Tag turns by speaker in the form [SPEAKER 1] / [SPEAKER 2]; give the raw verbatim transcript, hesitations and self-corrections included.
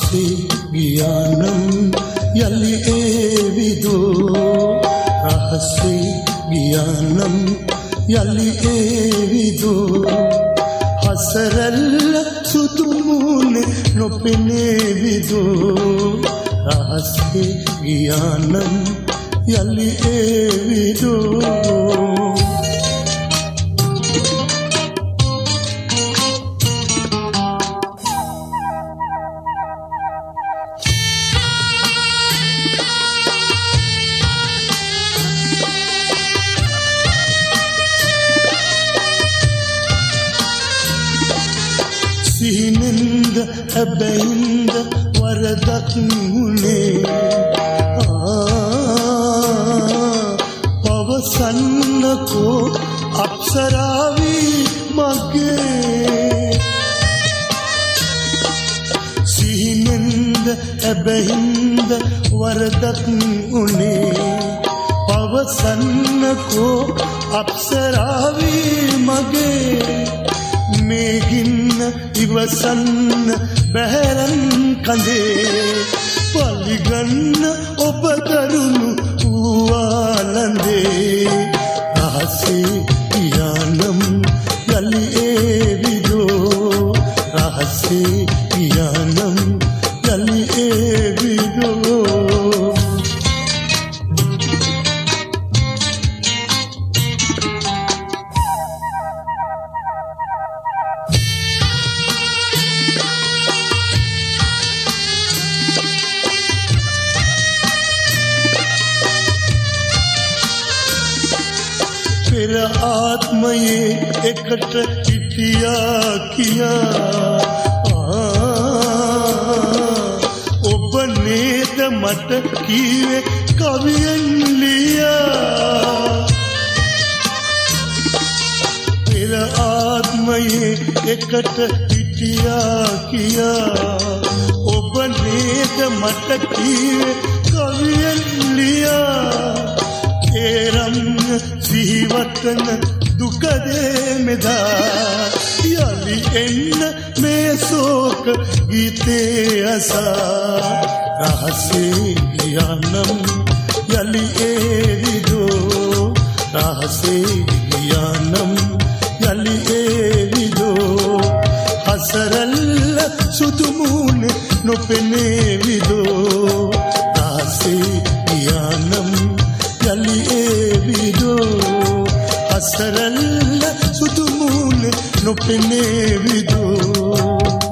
[SPEAKER 1] රහසේ ගියානම් යලි ඒවිදෝ රහසේ ගියානම් යලි ඒවිදෝ හසරල්ල සුදුමුනේ නොපෙනේවිදෝ රහසේ ගියානම් යලි ඒවිදෝ සිහිනෙන්ද හැබැයින්ද වරදක් වුණේ පවසන්නකෝ අප්සරාවී මගේ සිහිනෙන්ද හැබැයින්ද වරදක් වුණේ පවසන්නකෝ අප්සරාවී මගේ මේගින්න ඉවසන්න බැහැරන් කඳේ පලිගන්න ඔබ දරුණු වූවාලන්දේ රහසේ ගියානම් යලි ඒවිදෝ රහසේ ගියානම් යලි ඒවිදෝ පෙර ආත්මයේ එකට හිටියා කියා ඔබ නේද මට කීවේ කවියෙන් ලියා පෙර ආත්මයේ එකට හිටියා කියා ඔබ නේද මට කීවේ කවියෙන් ලියා ඒරම් සිහිවටන දුකදේ මෙදා යලි එන්න මේ සෝක ගීතේ අසා රහසේ ගියානම් යලි ඒවිදෝ රහසේ ගියානම් යලි ඒවිදෝ හසරල්ල සුදුමුනේ නොපෙනේවිදෝ රහසේ ගියානම් යලි ඒවිදෝ හසරල්ල සුදුමුනේ නොපෙනේවිදෝ